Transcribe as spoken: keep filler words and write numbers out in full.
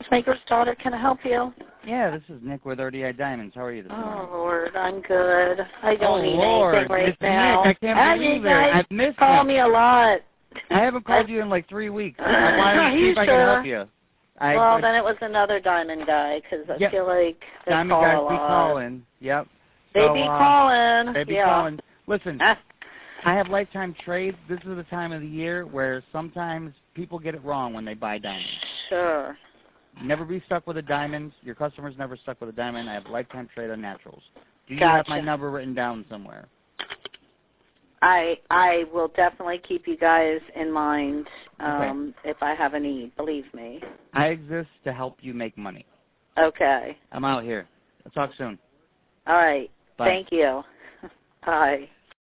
Maker's daughter. Can I help you? Yeah, this is Nick with R D I Diamonds. How are you this morning? Oh, Lord, I'm good. I don't oh, need Lord. anything right Mister now. Nick, I can't I believe mean, it. guys I've missed call you. me a lot. I haven't called you in like three weeks. I wanted to see you if I sure? can help you. I, well, I, then it was another diamond guy because I yep. feel like they Diamond call guys a lot. be calling. Yep. They so, be uh, calling. They be yeah. calling. Listen, I have lifetime trades. This is the time of the year where sometimes people get it wrong when they buy diamonds. Sure. Never be stuck with a diamond. Your customer's never stuck with a diamond. I have lifetime trade on naturals. Do you gotcha. have my number written down somewhere? I I will definitely keep you guys in mind um, okay. if I have a need, believe me. I exist to help you make money. Okay. I'm out here. I'll talk soon. All right. Bye. Thank you. Bye.